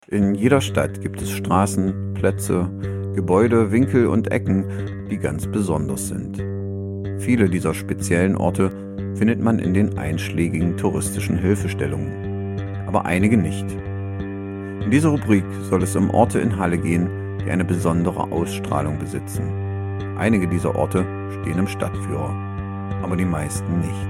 In jeder Stadt gibt es Straßen, Plätze, Gebäude, Winkel und Ecken, die ganz besonders sind. Viele dieser speziellen Orte findet man in den einschlägigen touristischen Hilfestellungen, aber einige nicht. In dieser Rubrik soll es um Orte in Halle gehen, die eine besondere Ausstrahlung besitzen. Einige dieser Orte stehen im Stadtführer, aber die meisten nicht.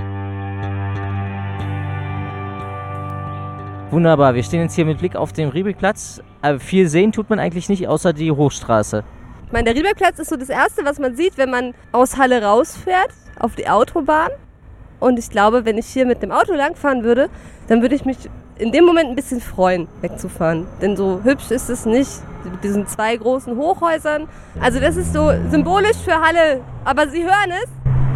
Wunderbar, wir stehen jetzt hier mit Blick auf den Riebeckplatz. Aber viel sehen tut man eigentlich nicht, außer die Hochstraße. Ich meine, der Riebeckplatz ist so das Erste, was man sieht, wenn man aus Halle rausfährt auf die Autobahn. Und ich glaube, wenn ich hier mit dem Auto langfahren würde, dann würde ich mich in dem Moment ein bisschen freuen, wegzufahren. Denn so hübsch ist es nicht, mit diesen zwei großen Hochhäusern. Also das ist so symbolisch für Halle, aber Sie hören es.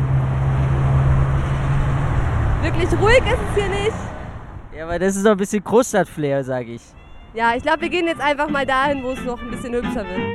Wirklich ruhig ist es hier nicht. Ja, aber das ist doch ein bisschen Großstadtflair, sage ich. Ja, ich glaube, wir gehen jetzt einfach mal dahin, wo es noch ein bisschen hübscher wird.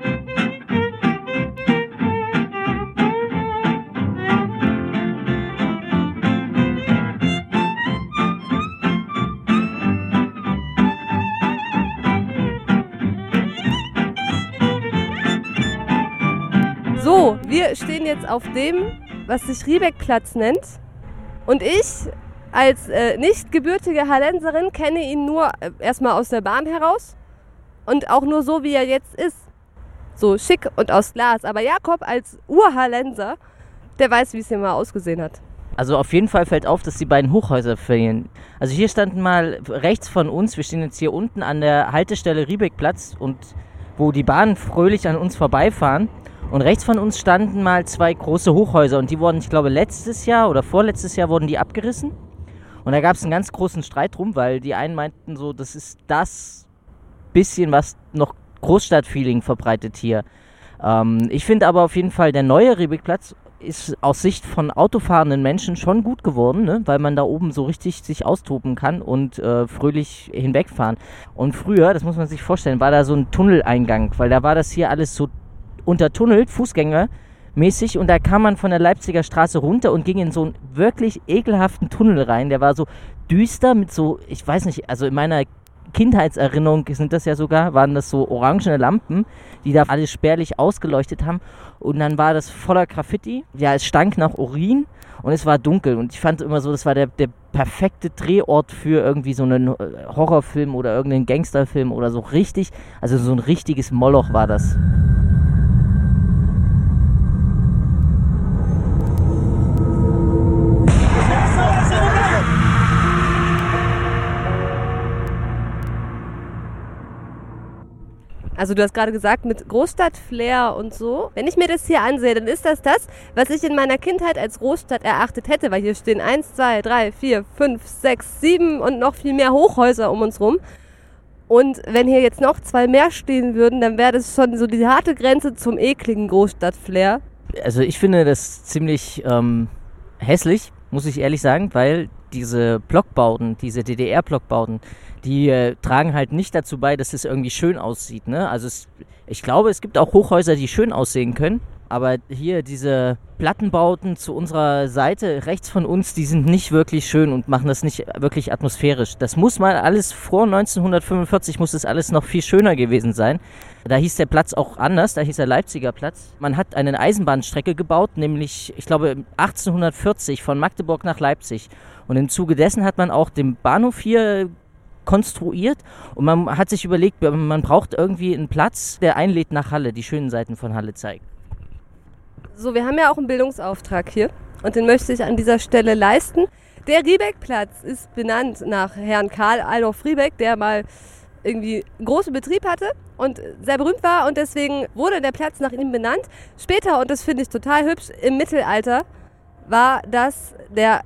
So, wir stehen jetzt auf dem, was sich Riebeckplatz nennt. Und ich als nicht gebürtige Hallenserin kenne ihn nur erstmal aus der Bahn heraus und auch nur so, wie er jetzt ist. So schick und aus Glas. Aber Jakob als Urhallenser, der weiß, wie es hier mal ausgesehen hat. Also auf jeden Fall fällt auf, dass die beiden Hochhäuser fehlen. Also hier standen mal rechts von uns, wir stehen jetzt hier unten an der Haltestelle Riebeckplatz und wo die Bahnen fröhlich an uns vorbeifahren. Und rechts von uns standen mal zwei große Hochhäuser und die wurden, ich glaube, letztes Jahr oder vorletztes Jahr wurden die abgerissen. Und da gab es einen ganz großen Streit drum, weil die einen meinten so, das ist das bisschen, was noch Großstadtfeeling verbreitet hier. Ich finde aber auf jeden Fall, der neue Riebeckplatz ist aus Sicht von autofahrenden Menschen schon gut geworden, ne? Weil man da oben so richtig sich austoben kann und fröhlich hinwegfahren. Und früher, das muss man sich vorstellen, war da so ein Tunneleingang, weil da war das hier alles so untertunnelt, fußgängermäßig, und da kam man von der Leipziger Straße runter und ging in so einen wirklich ekelhaften Tunnel rein. Der war so düster mit so, ich weiß nicht, also in meiner Kindheitserinnerung sind das ja sogar, waren das so orangene Lampen, die da alles spärlich ausgeleuchtet haben, und dann war das voller Graffiti. Ja, es stank nach Urin und es war dunkel und ich fand immer so, das war der perfekte Drehort für irgendwie so einen Horrorfilm oder irgendeinen Gangsterfilm oder so richtig, also so ein richtiges Moloch war das. Also du hast gerade gesagt, mit Großstadtflair und so. Wenn ich mir das hier ansehe, dann ist das, was ich in meiner Kindheit als Großstadt erachtet hätte. Weil hier stehen 1, 2, 3, 4, 5, 6, 7 und noch viel mehr Hochhäuser um uns rum. Und wenn hier jetzt noch 2 mehr stehen würden, dann wäre das schon so die harte Grenze zum ekligen Großstadtflair. Also ich finde das ziemlich hässlich, muss ich ehrlich sagen, weil diese Blockbauten, diese DDR-Blockbauten, die tragen halt nicht dazu bei, dass es irgendwie schön aussieht, ne? Also ich glaube, es gibt auch Hochhäuser, die schön aussehen können, aber hier diese Plattenbauten zu unserer Seite, rechts von uns, die sind nicht wirklich schön und machen das nicht wirklich atmosphärisch. Das muss mal alles, vor 1945 muss das alles noch viel schöner gewesen sein. Da hieß der Platz auch anders, da hieß der Leipziger Platz. Man hat eine Eisenbahnstrecke gebaut, nämlich, ich glaube, 1840 von Magdeburg nach Leipzig. Und im Zuge dessen hat man auch den Bahnhof hier konstruiert und man hat sich überlegt, man braucht irgendwie einen Platz, der einlädt nach Halle, die schönen Seiten von Halle zeigt. So, wir haben ja auch einen Bildungsauftrag hier und den möchte ich an dieser Stelle leisten. Der Riebeckplatz ist benannt nach Herrn Karl Adolf Riebeck, der mal irgendwie einen großen Betrieb hatte und sehr berühmt war, und deswegen wurde der Platz nach ihm benannt. Später, und das finde ich total hübsch, im Mittelalter war das der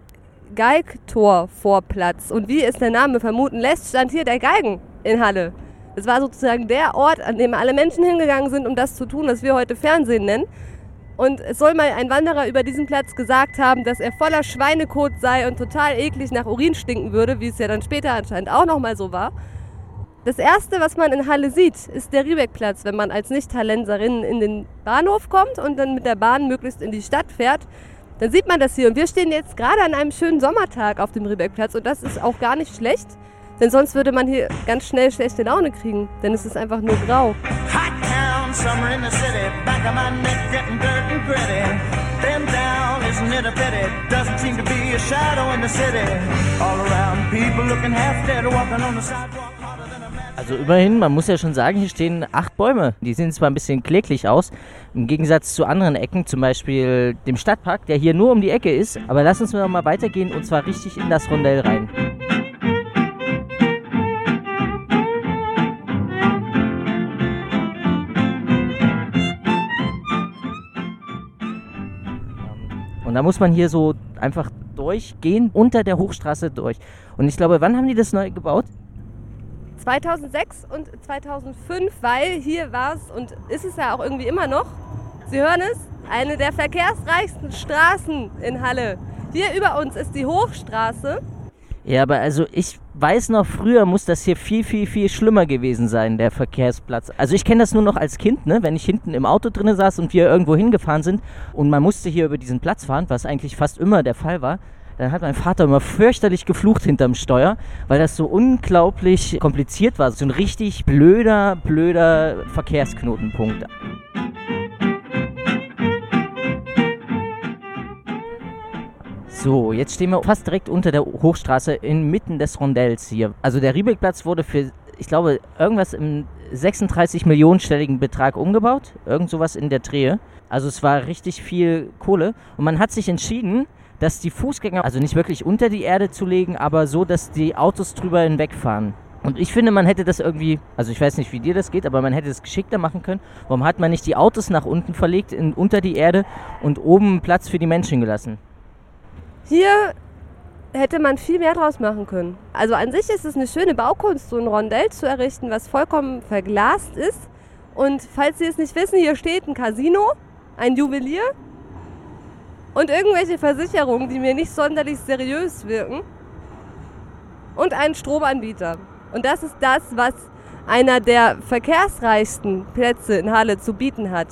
Geigtorvorplatz. Und wie es der Name vermuten lässt, stand hier der Geigen in Halle. Das war sozusagen der Ort, an dem alle Menschen hingegangen sind, um das zu tun, was wir heute Fernsehen nennen. Und es soll mal ein Wanderer über diesen Platz gesagt haben, dass er voller Schweinekot sei und total eklig nach Urin stinken würde, wie es ja dann später anscheinend auch nochmal so war. Das Erste, was man in Halle sieht, ist der Riebeckplatz, wenn man als Nicht-Hallenserin in den Bahnhof kommt und dann mit der Bahn möglichst in die Stadt fährt. Dann sieht man das hier, und wir stehen jetzt gerade an einem schönen Sommertag auf dem Riebeckplatz, und das ist auch gar nicht schlecht, Denn sonst würde man hier ganz schnell schlechte Laune kriegen, denn es ist einfach nur grau. Hot town, summer in the city, back of my neck getting dirt and gritty. Been down, isn't it a pity? Doesn't seem to be a shadow in the city. All around, people looking half dead, walking on the sidewalk harder than a match. Also immerhin, man muss ja schon sagen, hier stehen 8 Bäume. Die sehen zwar ein bisschen kläglich aus, im Gegensatz zu anderen Ecken, zum Beispiel dem Stadtpark, der hier nur um die Ecke ist. Aber lass uns noch mal weitergehen und zwar richtig in das Rondell rein. Und da muss man hier so einfach durchgehen, unter der Hochstraße durch. Und ich glaube, wann haben die das neu gebaut? 2006 und 2005, weil hier war es und ist es ja auch irgendwie immer noch, Sie hören es, eine der verkehrsreichsten Straßen in Halle. Hier über uns ist die Hochstraße. Ja, aber also ich weiß noch, früher muss das hier viel, viel, viel schlimmer gewesen sein, der Verkehrsplatz. Also ich kenne das nur noch als Kind, ne? Wenn ich hinten im Auto drin saß und wir irgendwo hingefahren sind und man musste hier über diesen Platz fahren, was eigentlich fast immer der Fall war, dann hat mein Vater immer fürchterlich geflucht hinterm Steuer, weil das so unglaublich kompliziert war. So ein richtig blöder Verkehrsknotenpunkt. So, jetzt stehen wir fast direkt unter der Hochstraße inmitten des Rondells hier. Also der Riebeckplatz wurde für, ich glaube, irgendwas im 36-millionenstelligen Betrag umgebaut. Irgend sowas in der Drehe. Also es war richtig viel Kohle. Und man hat sich entschieden, dass die Fußgänger, also nicht wirklich unter die Erde zu legen, aber so, dass die Autos drüber hinwegfahren. Und ich finde, man hätte das irgendwie, also ich weiß nicht, wie dir das geht, aber man hätte es geschickter machen können. Warum hat man nicht die Autos nach unten verlegt, unter die Erde und oben Platz für die Menschen gelassen? Hier hätte man viel mehr draus machen können. Also an sich ist es eine schöne Baukunst, so ein Rondell zu errichten, was vollkommen verglast ist. Und falls Sie es nicht wissen, hier steht ein Casino, ein Juwelier und irgendwelche Versicherungen, die mir nicht sonderlich seriös wirken und ein Stromanbieter. Und das ist das, was einer der verkehrsreichsten Plätze in Halle zu bieten hat.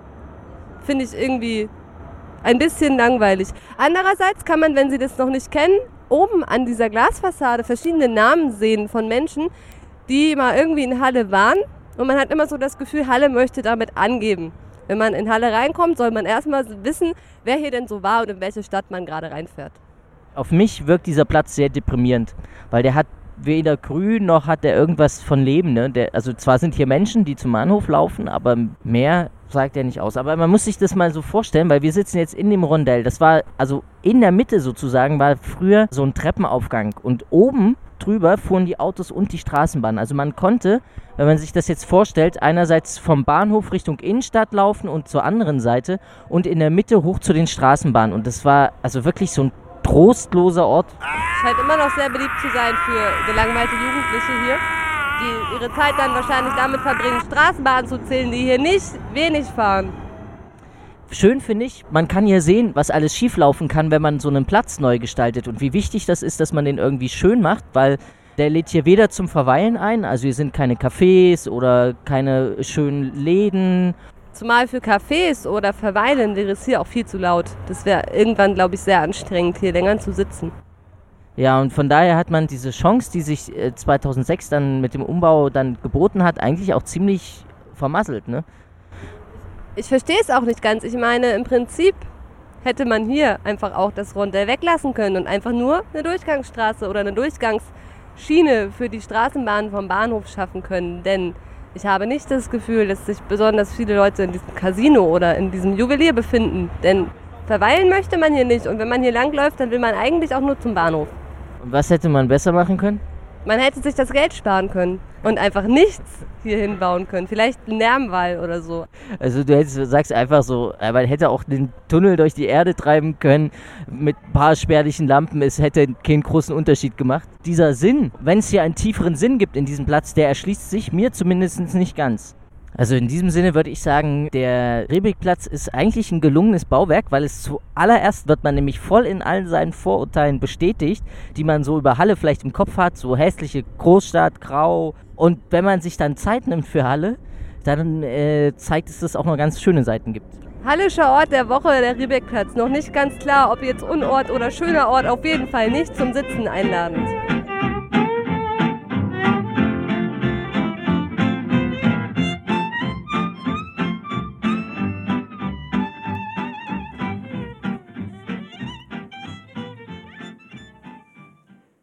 Finde ich irgendwie ein bisschen langweilig. Andererseits kann man, wenn Sie das noch nicht kennen, oben an dieser Glasfassade verschiedene Namen sehen von Menschen, die mal irgendwie in Halle waren. Und man hat immer so das Gefühl, Halle möchte damit angeben. Wenn man in Halle reinkommt, soll man erstmal wissen, wer hier denn so war und in welche Stadt man gerade reinfährt. Auf mich wirkt dieser Platz sehr deprimierend, weil der hat weder grün noch hat der irgendwas von Leben. Ne? Also zwar sind hier Menschen, die zum Bahnhof laufen, aber mehr sagt er nicht aus. Aber man muss sich das mal so vorstellen, weil wir sitzen jetzt in dem Rondell. Das war, also in der Mitte sozusagen, war früher so ein Treppenaufgang. Und oben drüber fuhren die Autos und die Straßenbahn. Also man konnte, wenn man sich das jetzt vorstellt, einerseits vom Bahnhof Richtung Innenstadt laufen und zur anderen Seite und in der Mitte hoch zu den Straßenbahnen. Und das war also wirklich so ein trostloser Ort. Scheint immer noch sehr beliebt zu sein für gelangweilte Jugendliche hier, die ihre Zeit dann wahrscheinlich damit verbringen, Straßenbahnen zu zählen, die hier nicht wenig fahren. Schön finde ich, man kann hier sehen, was alles schieflaufen kann, wenn man so einen Platz neu gestaltet und wie wichtig das ist, dass man den irgendwie schön macht, weil der lädt hier weder zum Verweilen ein, also hier sind keine Cafés oder keine schönen Läden. Zumal für Cafés oder Verweilen wäre es hier auch viel zu laut. Das wäre irgendwann, glaube ich, sehr anstrengend, hier länger zu sitzen. Ja, und von daher hat man diese Chance, die sich 2006 dann mit dem Umbau dann geboten hat, eigentlich auch ziemlich vermasselt, ne? Ich verstehe es auch nicht ganz. Ich meine, im Prinzip hätte man hier einfach auch das Rondell weglassen können und einfach nur eine Durchgangsstraße oder eine Durchgangsschiene für die Straßenbahn vom Bahnhof schaffen können. Denn ich habe nicht das Gefühl, dass sich besonders viele Leute in diesem Casino oder in diesem Juwelier befinden. Denn verweilen möchte man hier nicht. Und wenn man hier langläuft, dann will man eigentlich auch nur zum Bahnhof. Und was hätte man besser machen können? Man hätte sich das Geld sparen können und einfach nichts hier hinbauen können. Vielleicht einen Lärmwall oder so. Also du sagst einfach so, man hätte auch den Tunnel durch die Erde treiben können mit ein paar spärlichen Lampen. Es hätte keinen großen Unterschied gemacht. Dieser Sinn, wenn es hier einen tieferen Sinn gibt in diesem Platz, der erschließt sich mir zumindest nicht ganz. Also in diesem Sinne würde ich sagen, der Riebeckplatz ist eigentlich ein gelungenes Bauwerk, weil es zuallererst wird man nämlich voll in allen seinen Vorurteilen bestätigt, die man so über Halle vielleicht im Kopf hat, so hässliche Großstadt, grau. Und wenn man sich dann Zeit nimmt für Halle, dann zeigt es, dass es auch noch ganz schöne Seiten gibt. Hallischer Ort der Woche, der Riebeckplatz. Noch nicht ganz klar, ob jetzt Unort oder schöner Ort, auf jeden Fall nicht zum Sitzen einladend.